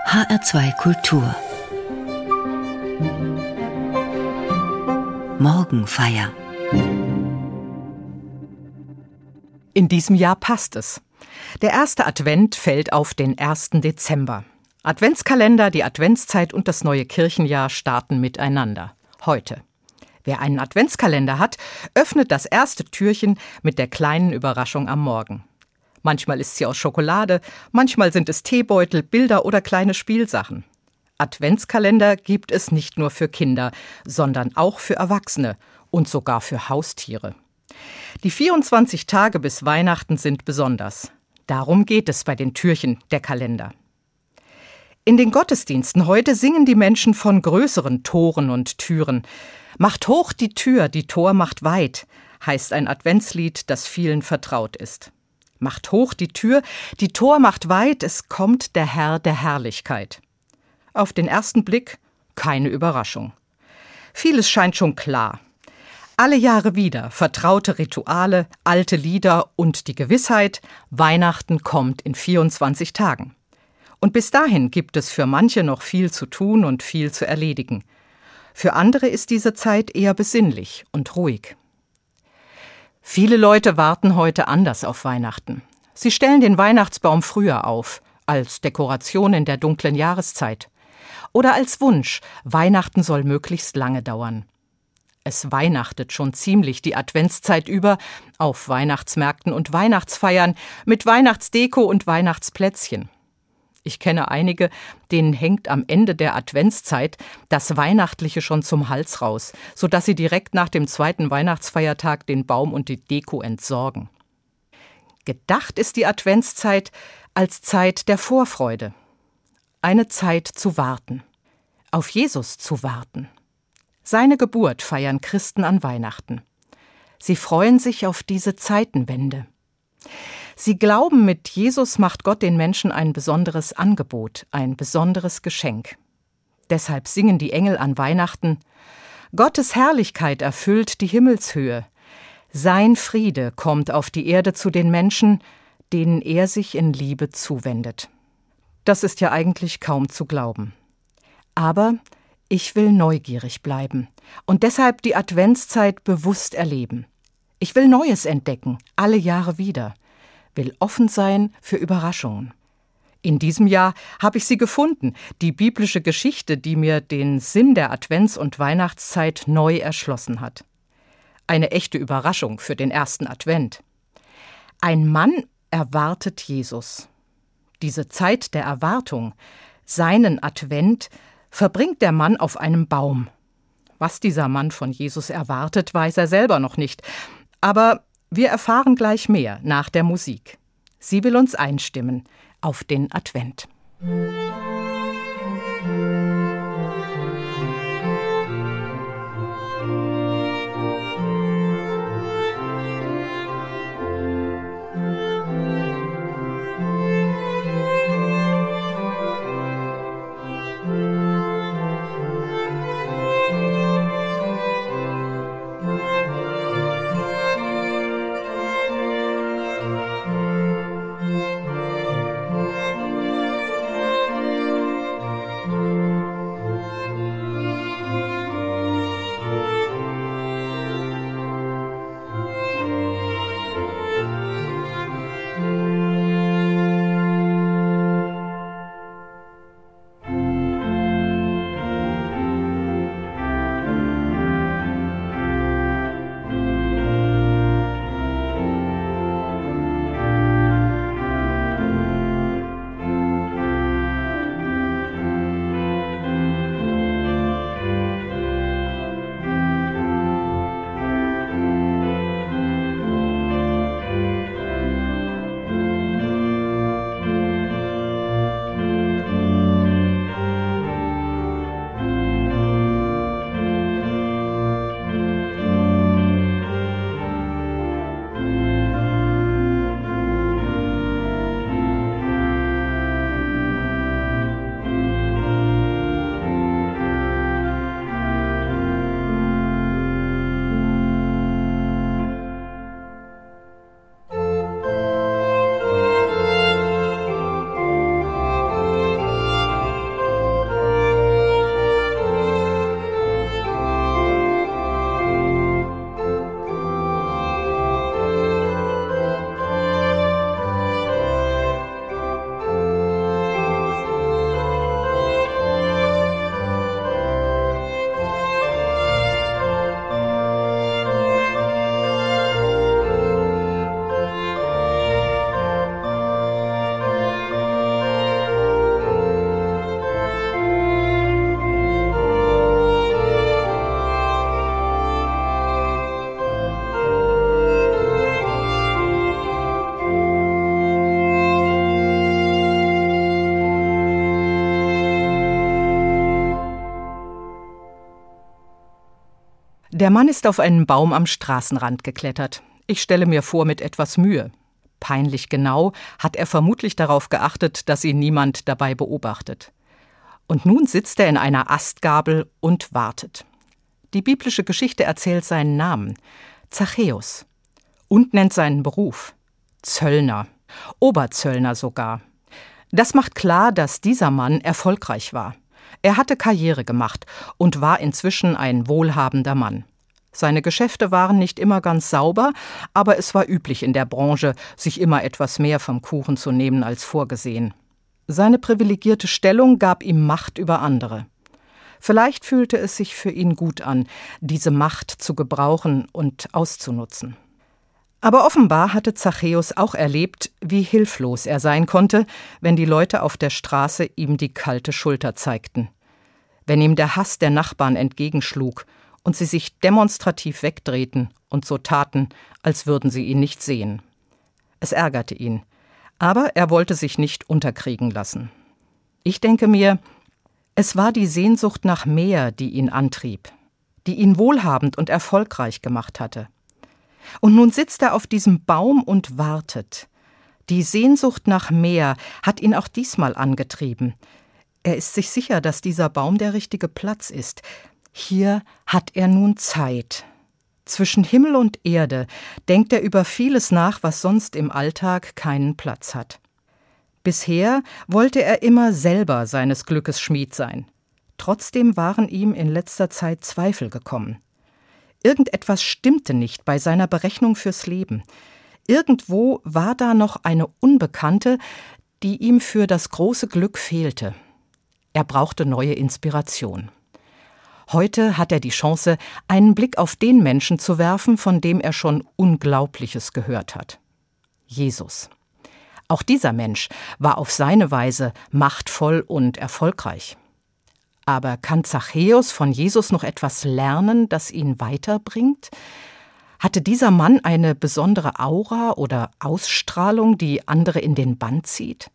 HR2 Kultur Morgenfeier. In diesem Jahr passt es. Der erste Advent fällt auf den 1. Dezember. Adventskalender, die Adventszeit und das neue Kirchenjahr starten miteinander. Heute. Wer einen Adventskalender hat, öffnet das erste Türchen mit der kleinen Überraschung am Morgen. Manchmal ist sie aus Schokolade, manchmal sind es Teebeutel, Bilder oder kleine Spielsachen. Adventskalender gibt es nicht nur für Kinder, sondern auch für Erwachsene und sogar für Haustiere. Die 24 Tage bis Weihnachten sind besonders. Darum geht es bei den Türchen der Kalender. In den Gottesdiensten heute singen die Menschen von größeren Toren und Türen. Macht hoch die Tür, die Tor macht weit, heißt ein Adventslied, das vielen vertraut ist. Macht hoch die Tür, die Tor macht weit, es kommt der Herr der Herrlichkeit. Auf den ersten Blick keine Überraschung. Vieles scheint schon klar. Alle Jahre wieder vertraute Rituale, alte Lieder und die Gewissheit, Weihnachten kommt in 24 Tagen. Und bis dahin gibt es für manche noch viel zu tun und viel zu erledigen. Für andere ist diese Zeit eher besinnlich und ruhig. Viele Leute warten heute anders auf Weihnachten. Sie stellen den Weihnachtsbaum früher auf, als Dekoration in der dunklen Jahreszeit. Oder als Wunsch, Weihnachten soll möglichst lange dauern. Es weihnachtet schon ziemlich die Adventszeit über, auf Weihnachtsmärkten und Weihnachtsfeiern, mit Weihnachtsdeko und Weihnachtsplätzchen. Ich kenne einige, denen hängt am Ende der Adventszeit das Weihnachtliche schon zum Hals raus, sodass sie direkt nach dem zweiten Weihnachtsfeiertag den Baum und die Deko entsorgen. Gedacht ist die Adventszeit als Zeit der Vorfreude. Eine Zeit zu warten. Auf Jesus zu warten. Seine Geburt feiern Christen an Weihnachten. Sie freuen sich auf diese Zeitenwende. Sie glauben, mit Jesus macht Gott den Menschen ein besonderes Angebot, ein besonderes Geschenk. Deshalb singen die Engel an Weihnachten: Gottes Herrlichkeit erfüllt die Himmelshöhe. Sein Friede kommt auf die Erde zu den Menschen, denen er sich in Liebe zuwendet. Das ist ja eigentlich kaum zu glauben. Aber ich will neugierig bleiben und deshalb die Adventszeit bewusst erleben. Ich will Neues entdecken, alle Jahre wieder. Will offen sein für Überraschungen. In diesem Jahr habe ich sie gefunden, die biblische Geschichte, die mir den Sinn der Advents- und Weihnachtszeit neu erschlossen hat. Eine echte Überraschung für den ersten Advent. Ein Mann erwartet Jesus. Diese Zeit der Erwartung, seinen Advent, verbringt der Mann auf einem Baum. Was dieser Mann von Jesus erwartet, weiß er selber noch nicht. Aber wir erfahren gleich mehr nach der Musik. Sie will uns einstimmen auf den Advent. Der Mann ist auf einen Baum am Straßenrand geklettert. Ich stelle mir vor, mit etwas Mühe. Peinlich genau hat er vermutlich darauf geachtet, dass ihn niemand dabei beobachtet. Und nun sitzt er in einer Astgabel und wartet. Die biblische Geschichte erzählt seinen Namen, Zachäus, und nennt seinen Beruf, Zöllner, Oberzöllner sogar. Das macht klar, dass dieser Mann erfolgreich war. Er hatte Karriere gemacht und war inzwischen ein wohlhabender Mann. Seine Geschäfte waren nicht immer ganz sauber, aber es war üblich in der Branche, sich immer etwas mehr vom Kuchen zu nehmen als vorgesehen. Seine privilegierte Stellung gab ihm Macht über andere. Vielleicht fühlte es sich für ihn gut an, diese Macht zu gebrauchen und auszunutzen. Aber offenbar hatte Zachäus auch erlebt, wie hilflos er sein konnte, wenn die Leute auf der Straße ihm die kalte Schulter zeigten. Wenn ihm der Hass der Nachbarn entgegenschlug und sie sich demonstrativ wegdrehten und so taten, als würden sie ihn nicht sehen. Es ärgerte ihn, aber er wollte sich nicht unterkriegen lassen. Ich denke mir, es war die Sehnsucht nach mehr, die ihn antrieb, die ihn wohlhabend und erfolgreich gemacht hatte. Und nun sitzt er auf diesem Baum und wartet. Die Sehnsucht nach mehr hat ihn auch diesmal angetrieben. Er ist sich sicher, dass dieser Baum der richtige Platz ist. Hier hat er nun Zeit. Zwischen Himmel und Erde denkt er über vieles nach, was sonst im Alltag keinen Platz hat. Bisher wollte er immer selber seines Glückes Schmied sein. Trotzdem waren ihm in letzter Zeit Zweifel gekommen. Irgendetwas stimmte nicht bei seiner Berechnung fürs Leben. Irgendwo war da noch eine Unbekannte, die ihm für das große Glück fehlte. Er brauchte neue Inspiration. Heute hat er die Chance, einen Blick auf den Menschen zu werfen, von dem er schon Unglaubliches gehört hat. Jesus. Auch dieser Mensch war auf seine Weise machtvoll und erfolgreich. Aber kann Zachäus von Jesus noch etwas lernen, das ihn weiterbringt? Hatte dieser Mann eine besondere Aura oder Ausstrahlung, die andere in den Bann zieht?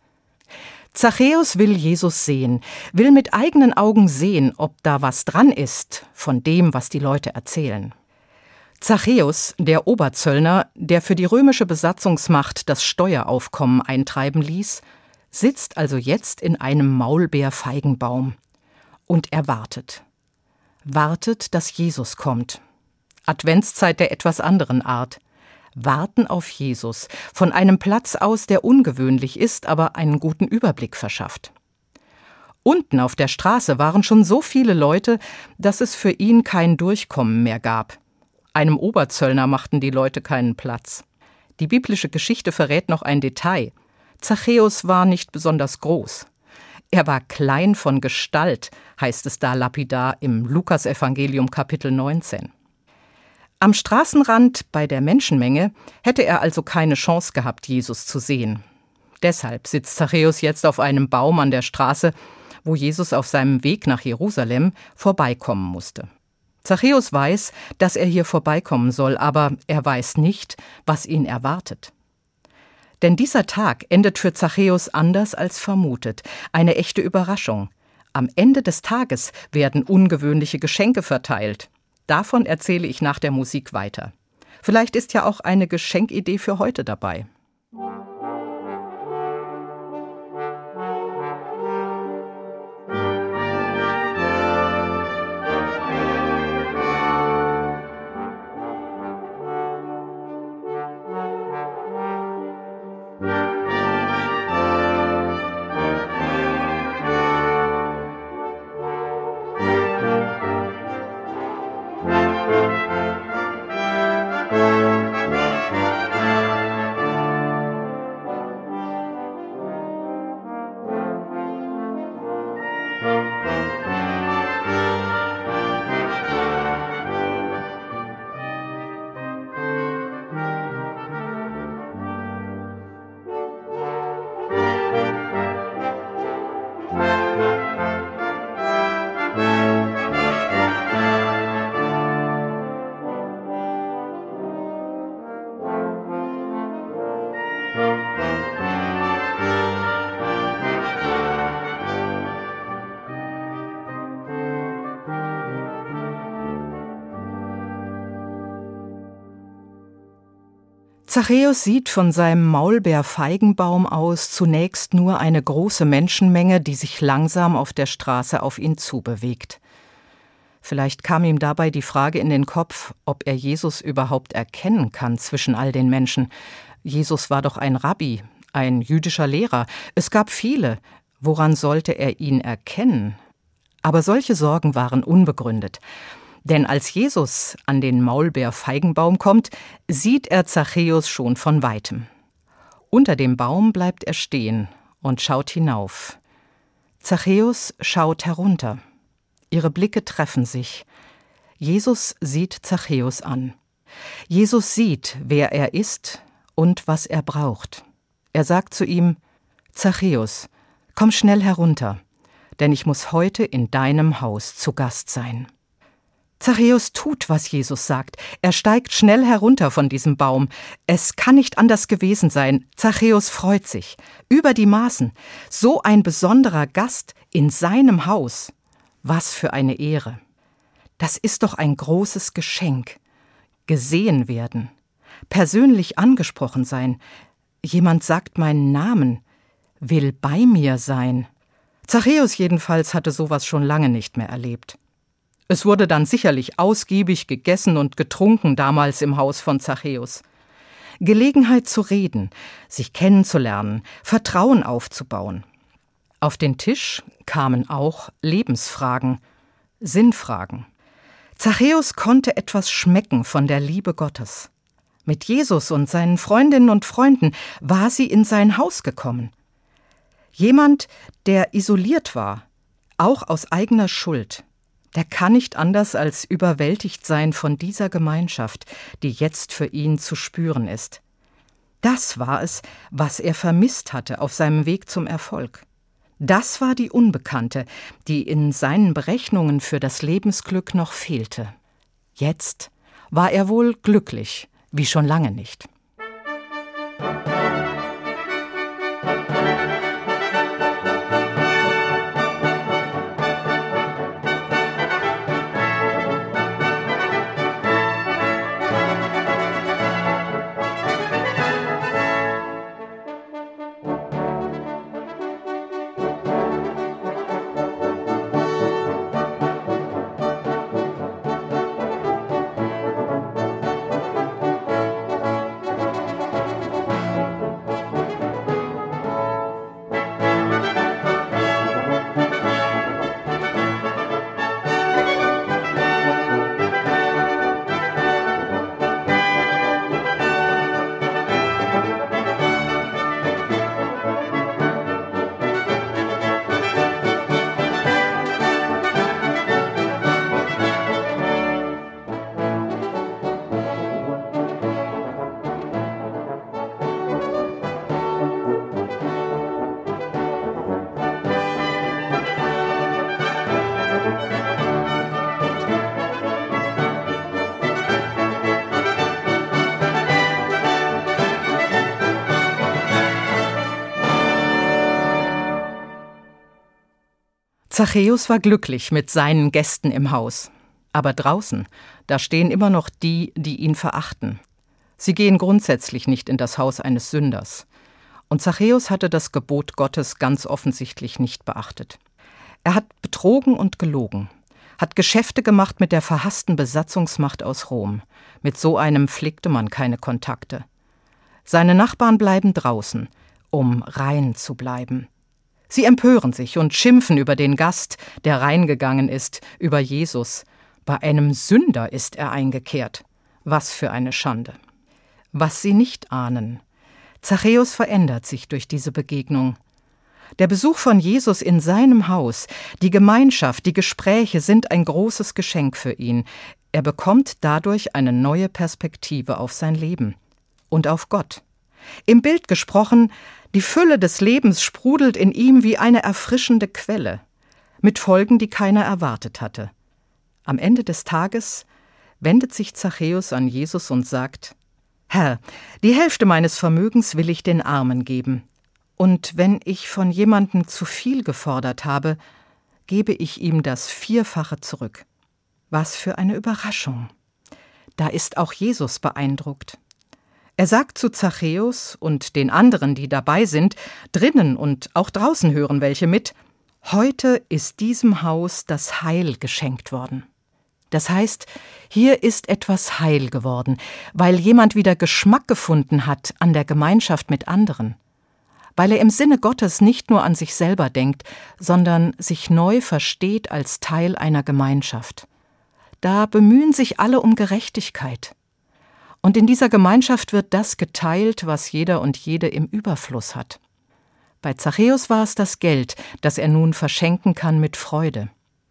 Zachäus will Jesus sehen, will mit eigenen Augen sehen, ob da was dran ist von dem, was die Leute erzählen. Zachäus, der Oberzöllner, der für die römische Besatzungsmacht das Steueraufkommen eintreiben ließ, sitzt also jetzt in einem Maulbeerfeigenbaum. Und er wartet. Wartet, dass Jesus kommt. Adventszeit der etwas anderen Art. Warten auf Jesus, von einem Platz aus, der ungewöhnlich ist, aber einen guten Überblick verschafft. Unten auf der Straße waren schon so viele Leute, dass es für ihn kein Durchkommen mehr gab. Einem Oberzöllner machten die Leute keinen Platz. Die biblische Geschichte verrät noch ein Detail. Zachäus war nicht besonders groß. Er war klein von Gestalt, heißt es da lapidar im Lukasevangelium Kapitel 19. Am Straßenrand bei der Menschenmenge hätte er also keine Chance gehabt, Jesus zu sehen. Deshalb sitzt Zachäus jetzt auf einem Baum an der Straße, wo Jesus auf seinem Weg nach Jerusalem vorbeikommen musste. Zachäus weiß, dass er hier vorbeikommen soll, aber er weiß nicht, was ihn erwartet. Denn dieser Tag endet für Zachäus anders als vermutet, eine echte Überraschung. Am Ende des Tages werden ungewöhnliche Geschenke verteilt. Davon erzähle ich nach der Musik weiter. Vielleicht ist ja auch eine Geschenkidee für heute dabei. Zachäus sieht von seinem Maulbeerfeigenbaum aus zunächst nur eine große Menschenmenge, die sich langsam auf der Straße auf ihn zubewegt. Vielleicht kam ihm dabei die Frage in den Kopf, ob er Jesus überhaupt erkennen kann zwischen all den Menschen. Jesus war doch ein Rabbi, ein jüdischer Lehrer. Es gab viele. Woran sollte er ihn erkennen? Aber solche Sorgen waren unbegründet. Denn als Jesus an den Maulbeerfeigenbaum kommt, sieht er Zachäus schon von weitem. Unter dem Baum bleibt er stehen und schaut hinauf. Zachäus schaut herunter. Ihre Blicke treffen sich. Jesus sieht Zachäus an. Jesus sieht, wer er ist und was er braucht. Er sagt zu ihm: Zachäus, komm schnell herunter, denn ich muss heute in deinem Haus zu Gast sein. Zachäus tut, was Jesus sagt. Er steigt schnell herunter von diesem Baum. Es kann nicht anders gewesen sein. Zachäus freut sich. Über die Maßen. So ein besonderer Gast in seinem Haus. Was für eine Ehre. Das ist doch ein großes Geschenk. Gesehen werden. Persönlich angesprochen sein. Jemand sagt meinen Namen. Will bei mir sein. Zachäus jedenfalls hatte sowas schon lange nicht mehr erlebt. Es wurde dann sicherlich ausgiebig gegessen und getrunken damals im Haus von Zachäus. Gelegenheit zu reden, sich kennenzulernen, Vertrauen aufzubauen. Auf den Tisch kamen auch Lebensfragen, Sinnfragen. Zachäus konnte etwas schmecken von der Liebe Gottes. Mit Jesus und seinen Freundinnen und Freunden war sie in sein Haus gekommen. Jemand, der isoliert war, auch aus eigener Schuld, der kann nicht anders als überwältigt sein von dieser Gemeinschaft, die jetzt für ihn zu spüren ist. Das war es, was er vermisst hatte auf seinem Weg zum Erfolg. Das war die Unbekannte, die in seinen Berechnungen für das Lebensglück noch fehlte. Jetzt war er wohl glücklich, wie schon lange nicht. Zachäus war glücklich mit seinen Gästen im Haus. Aber draußen, da stehen immer noch die, die ihn verachten. Sie gehen grundsätzlich nicht in das Haus eines Sünders. Und Zachäus hatte das Gebot Gottes ganz offensichtlich nicht beachtet. Er hat betrogen und gelogen, hat Geschäfte gemacht mit der verhassten Besatzungsmacht aus Rom. Mit so einem pflegte man keine Kontakte. Seine Nachbarn bleiben draußen, um rein zu bleiben. Sie empören sich und schimpfen über den Gast, der reingegangen ist, über Jesus. Bei einem Sünder ist er eingekehrt. Was für eine Schande. Was sie nicht ahnen: Zachäus verändert sich durch diese Begegnung. Der Besuch von Jesus in seinem Haus, die Gemeinschaft, die Gespräche sind ein großes Geschenk für ihn. Er bekommt dadurch eine neue Perspektive auf sein Leben und auf Gott. Im Bild gesprochen, die Fülle des Lebens sprudelt in ihm wie eine erfrischende Quelle, mit Folgen, die keiner erwartet hatte. Am Ende des Tages wendet sich Zachäus an Jesus und sagt: Herr, die Hälfte meines Vermögens will ich den Armen geben. Und wenn ich von jemandem zu viel gefordert habe, gebe ich ihm das Vierfache zurück. Was für eine Überraschung! Da ist auch Jesus beeindruckt. Er sagt zu Zachäus und den anderen, die dabei sind, drinnen und auch draußen hören welche mit: Heute ist diesem Haus das Heil geschenkt worden. Das heißt, hier ist etwas heil geworden, weil jemand wieder Geschmack gefunden hat an der Gemeinschaft mit anderen. Weil er im Sinne Gottes nicht nur an sich selber denkt, sondern sich neu versteht als Teil einer Gemeinschaft. Da bemühen sich alle um Gerechtigkeit. Und in dieser Gemeinschaft wird das geteilt, was jeder und jede im Überfluss hat. Bei Zachäus war es das Geld, das er nun verschenken kann mit Freude.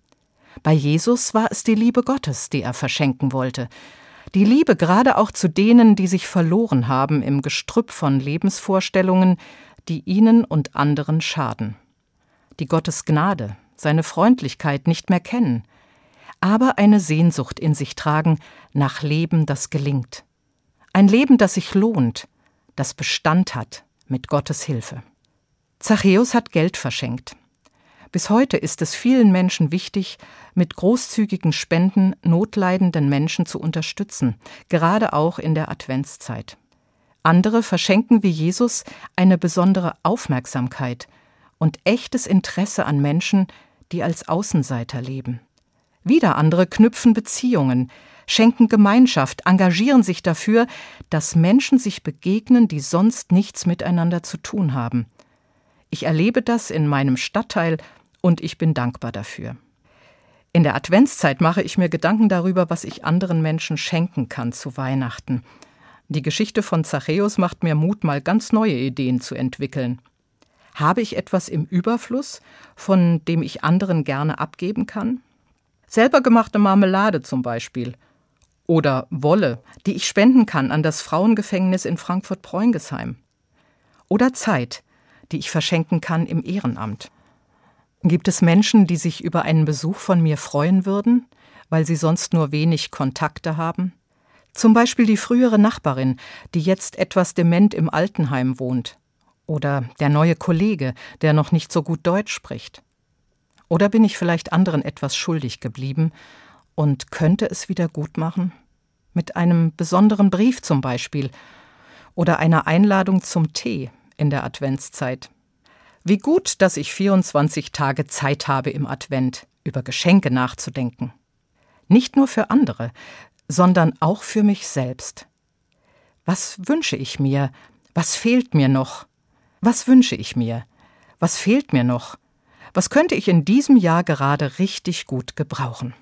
Bei Jesus war es die Liebe Gottes, die er verschenken wollte. Die Liebe gerade auch zu denen, die sich verloren haben im Gestrüpp von Lebensvorstellungen, die ihnen und anderen schaden. Die Gottes Gnade, seine Freundlichkeit nicht mehr kennen, aber eine Sehnsucht in sich tragen nach Leben, das gelingt. Ein Leben, das sich lohnt, das Bestand hat mit Gottes Hilfe. Zachäus hat Geld verschenkt. Bis heute ist es vielen Menschen wichtig, mit großzügigen Spenden notleidenden Menschen zu unterstützen, gerade auch in der Adventszeit. Andere verschenken wie Jesus eine besondere Aufmerksamkeit und echtes Interesse an Menschen, die als Außenseiter leben. Wieder andere knüpfen Beziehungen, schenken Gemeinschaft, engagieren sich dafür, dass Menschen sich begegnen, die sonst nichts miteinander zu tun haben. Ich erlebe das in meinem Stadtteil und ich bin dankbar dafür. In der Adventszeit mache ich mir Gedanken darüber, was ich anderen Menschen schenken kann zu Weihnachten. Die Geschichte von Zachäus macht mir Mut, mal ganz neue Ideen zu entwickeln. Habe ich etwas im Überfluss, von dem ich anderen gerne abgeben kann? Selber gemachte Marmelade zum Beispiel. Oder Wolle, die ich spenden kann an das Frauengefängnis in Frankfurt-Preungesheim. Oder Zeit, die ich verschenken kann im Ehrenamt. Gibt es Menschen, die sich über einen Besuch von mir freuen würden, weil sie sonst nur wenig Kontakte haben? Zum Beispiel die frühere Nachbarin, die jetzt etwas dement im Altenheim wohnt. Oder der neue Kollege, der noch nicht so gut Deutsch spricht. Oder bin ich vielleicht anderen etwas schuldig geblieben und könnte es wieder gut machen? Mit einem besonderen Brief zum Beispiel. Oder einer Einladung zum Tee in der Adventszeit. Wie gut, dass ich 24 Tage Zeit habe im Advent, über Geschenke nachzudenken. Nicht nur für andere, sondern auch für mich selbst. Was wünsche ich mir? Was fehlt mir noch? Was wünsche ich mir? Was fehlt mir noch? Was könnte ich in diesem Jahr gerade richtig gut gebrauchen?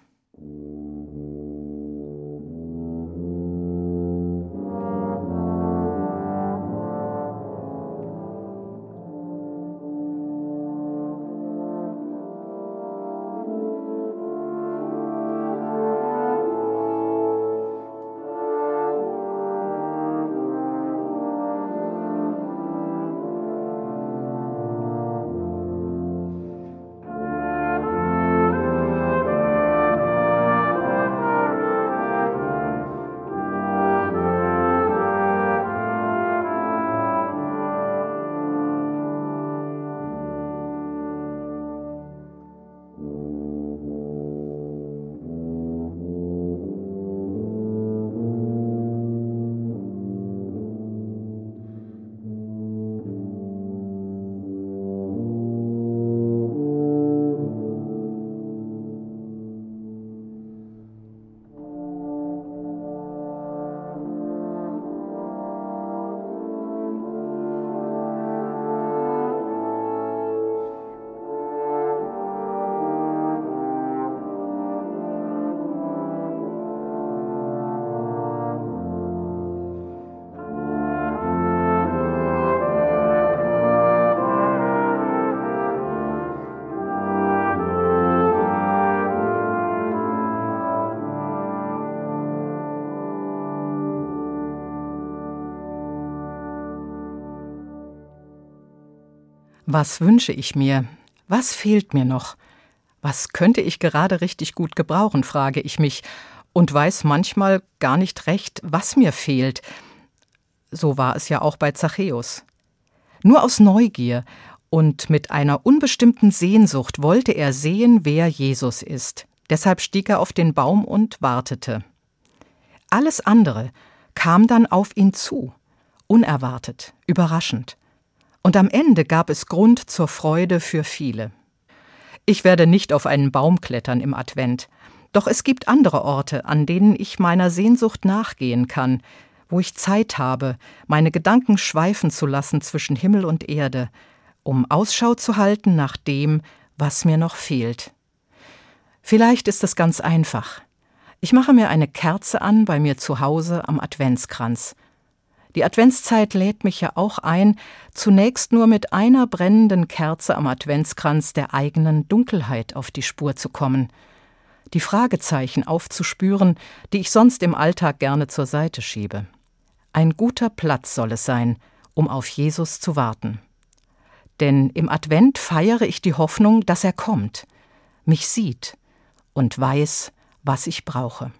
Was wünsche ich mir? Was fehlt mir noch? Was könnte ich gerade richtig gut gebrauchen, frage ich mich und weiß manchmal gar nicht recht, was mir fehlt. So war es ja auch bei Zachäus. Nur aus Neugier und mit einer unbestimmten Sehnsucht wollte er sehen, wer Jesus ist. Deshalb stieg er auf den Baum und wartete. Alles andere kam dann auf ihn zu. unerwartet, überraschend. Und am Ende gab es Grund zur Freude für viele. Ich werde nicht auf einen Baum klettern im Advent, doch es gibt andere Orte, an denen ich meiner Sehnsucht nachgehen kann, wo ich Zeit habe, meine Gedanken schweifen zu lassen zwischen Himmel und Erde, um Ausschau zu halten nach dem, was mir noch fehlt. Vielleicht ist es ganz einfach. Ich mache mir eine Kerze an bei mir zu Hause am Adventskranz. Die Adventszeit lädt mich ja auch ein, zunächst nur mit einer brennenden Kerze am Adventskranz der eigenen Dunkelheit auf die Spur zu kommen, die Fragezeichen aufzuspüren, die ich sonst im Alltag gerne zur Seite schiebe. Ein guter Platz soll es sein, um auf Jesus zu warten. Denn im Advent feiere ich die Hoffnung, dass er kommt, mich sieht und weiß, was ich brauche.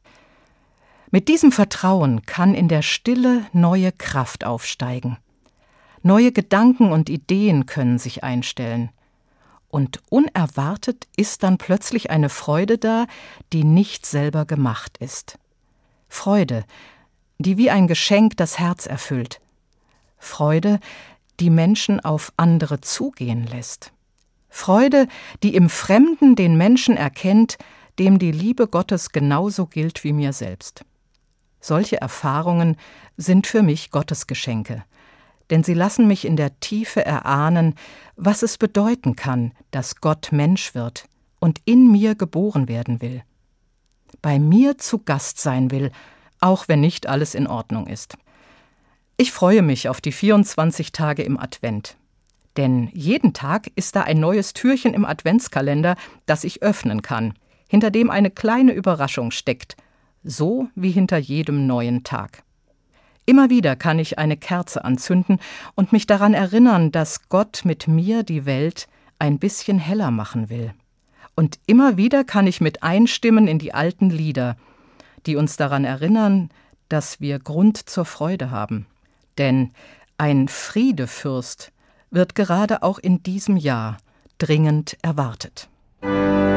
Mit diesem Vertrauen kann in der Stille neue Kraft aufsteigen. Neue Gedanken und Ideen können sich einstellen. Und unerwartet ist dann plötzlich eine Freude da, die nicht selber gemacht ist. Freude, die wie ein Geschenk das Herz erfüllt. Freude, die Menschen auf andere zugehen lässt. Freude, die im Fremden den Menschen erkennt, dem die Liebe Gottes genauso gilt wie mir selbst. Solche Erfahrungen sind für mich Gottesgeschenke, denn sie lassen mich in der Tiefe erahnen, was es bedeuten kann, dass Gott Mensch wird und in mir geboren werden will. Bei mir zu Gast sein will, auch wenn nicht alles in Ordnung ist. Ich freue mich auf die 24 Tage im Advent. Denn jeden Tag ist da ein neues Türchen im Adventskalender, das ich öffnen kann, hinter dem eine kleine Überraschung steckt, so wie hinter jedem neuen Tag. Immer wieder kann ich eine Kerze anzünden und mich daran erinnern, dass Gott mit mir die Welt ein bisschen heller machen will. Und immer wieder kann ich mit einstimmen in die alten Lieder, die uns daran erinnern, dass wir Grund zur Freude haben. Denn ein Friedefürst wird gerade auch in diesem Jahr dringend erwartet.